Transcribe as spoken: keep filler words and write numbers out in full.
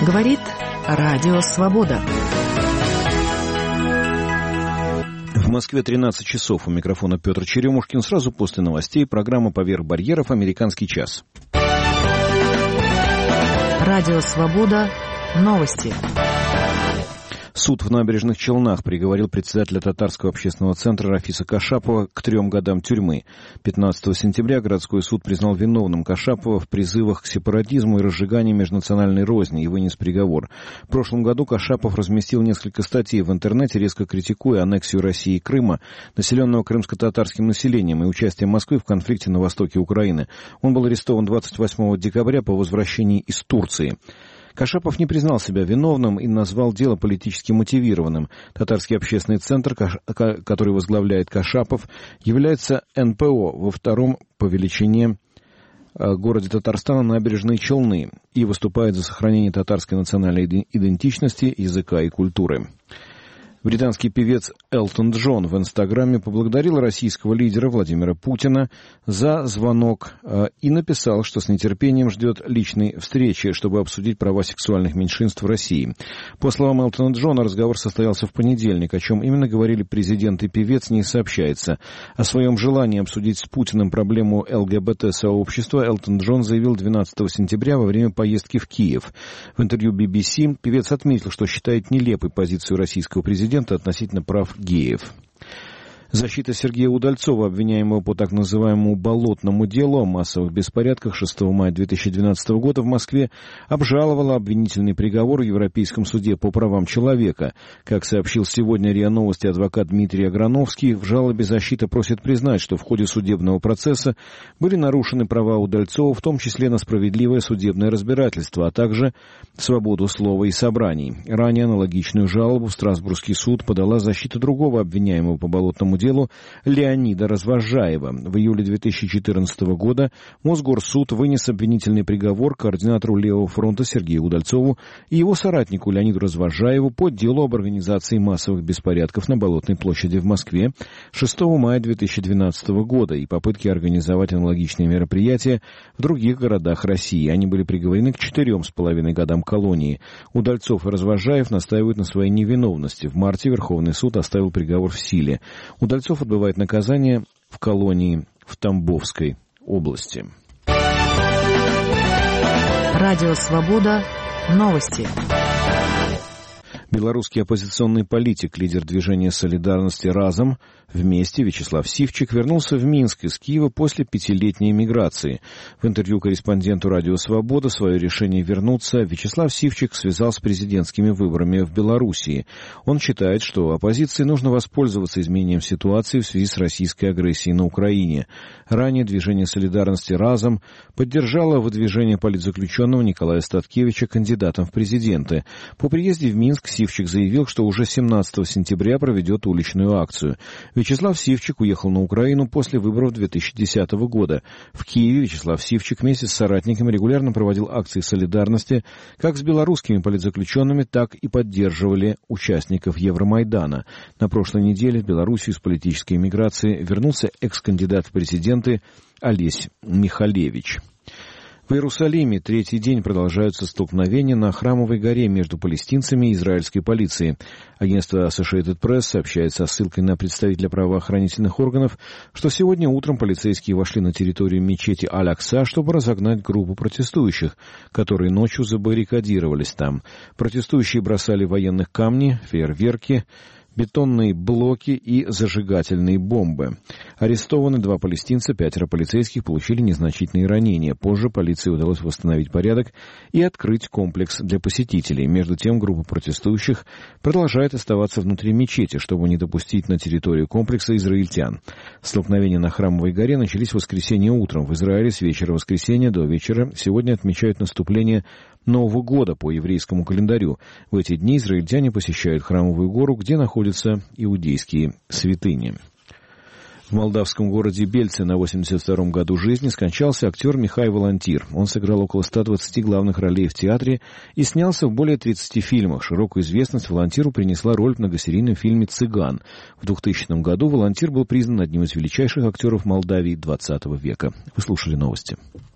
Говорит Радио Свобода. В Москве тринадцать часов. У микрофона Петр Черемушкин. Сразу после новостей программа «Поверх барьеров. Американский час». Радио Свобода. Новости. Суд в Набережных Челнах приговорил председателя Татарского общественного центра Рафиса Кашапова к трем годам тюрьмы. пятнадцатого сентября городской суд признал виновным Кашапова в призывах к сепаратизму и разжиганию межнациональной розни и вынес приговор. В прошлом году Кашапов разместил несколько статей в интернете, резко критикуя аннексию России и Крыма, населенного крымско-татарским населением, и участие Москвы в конфликте на востоке Украины. Он был арестован двадцать восьмого декабря по возвращении из Турции. Кашапов не признал себя виновным и назвал дело политически мотивированным. Татарский общественный центр, который возглавляет Кашапов, является эн пэ о во втором по величине городе Татарстана Набережные Челны и выступает за сохранение татарской национальной идентичности, языка и культуры. Британский певец Элтон Джон в Инстаграме поблагодарил российского лидера Владимира Путина за звонок э, и написал, что с нетерпением ждет личной встречи, чтобы обсудить права сексуальных меньшинств в России. По словам Элтона Джона, разговор состоялся в понедельник. О чем именно говорили президент и певец, не сообщается. О своем желании обсудить с Путиным проблему эл гэ бэ тэ-сообщества Элтон Джон заявил двенадцатого сентября во время поездки в Киев. В интервью би би си певец отметил, что считает нелепой позицию российского президента относительно прав геев. Защита Сергея Удальцова, обвиняемого по так называемому «болотному делу» о массовых беспорядках шестого мая две тысячи двенадцатого года в Москве, обжаловала обвинительный приговор в Европейском суде по правам человека. Как сообщил сегодня РИА Новости адвокат Дмитрий Аграновский, в жалобе защита просит признать, что в ходе судебного процесса были нарушены права Удальцова, в том числе на справедливое судебное разбирательство, а также свободу слова и собраний. Ранее аналогичную жалобу в Страсбургский суд подала защита другого обвиняемого по болотному делу делу Леонида Развозжаева. В июле две тысячи четырнадцатого года Мосгорсуд вынес обвинительный приговор координатору Левого фронта Сергею Удальцову и его соратнику Леониду Развозжаеву по делу об организации массовых беспорядков на Болотной площади в Москве шестого мая две тысячи двенадцатого года и попытки организовать аналогичные мероприятия в других городах России. Они были приговорены к четырем с половиной годам колонии. Удальцов и Развозжаев настаивают на своей невиновности. В марте Верховный суд оставил приговор в силе. Удальцов отбывает наказание в колонии в Тамбовской области. Радио Свобода. Новости. Белорусский оппозиционный политик, лидер движения солидарности «Разом» вместе Вячеслав Сивчик вернулся в Минск из Киева после пятилетней эмиграции. В интервью корреспонденту «Радио Свобода» свое решение вернуться Вячеслав Сивчик связал с президентскими выборами в Белоруссии. Он считает, что оппозиции нужно воспользоваться изменением ситуации в связи с российской агрессией на Украине. Ранее движение солидарности «Разом» поддержало выдвижение политзаключенного Николая Статкевича кандидатом в президенты. По приезде в Минск Сивчик заявил, что уже семнадцатого сентября проведет уличную акцию. Вячеслав Сивчик уехал на Украину после выборов две тысячи десятого года. В Киеве Вячеслав Сивчик вместе с соратниками регулярно проводил акции солидарности как с белорусскими политзаключенными, так и поддерживали участников Евромайдана. На прошлой неделе в Белоруссию с политической эмиграции вернулся экс-кандидат в президенты Олесь Михалевич. В Иерусалиме третий день продолжаются столкновения на Храмовой горе между палестинцами и израильской полицией. Агентство Associated Press сообщает со ссылкой на представителя правоохранительных органов, что сегодня утром полицейские вошли на территорию мечети Аль-Акса, чтобы разогнать группу протестующих, которые ночью забаррикадировались там. Протестующие бросали военных камни, фейерверки, бетонные блоки и зажигательные бомбы. Арестованы два палестинца, пятеро полицейских получили незначительные ранения. Позже полиции удалось восстановить порядок и открыть комплекс для посетителей. Между тем, группа протестующих продолжает оставаться внутри мечети, чтобы не допустить на территорию комплекса израильтян. Столкновения на Храмовой горе начались в воскресенье утром. В Израиле с вечера воскресенья до вечера сегодня отмечают наступление Нового года по еврейскому календарю. В эти дни израильтяне посещают Храмовую гору, где находятся иудейские святыни. В молдавском городе Бельце на восемьдесят втором году жизни скончался актер Михай Волонтир. Он сыграл около ста двадцати главных ролей в театре и снялся в более тридцати фильмах. Широкую известность Волонтиру принесла роль в многосерийном фильме «Цыган». В двухтысячном году Волонтир был признан одним из величайших актеров Молдавии двадцатого века. Вы слушали новости.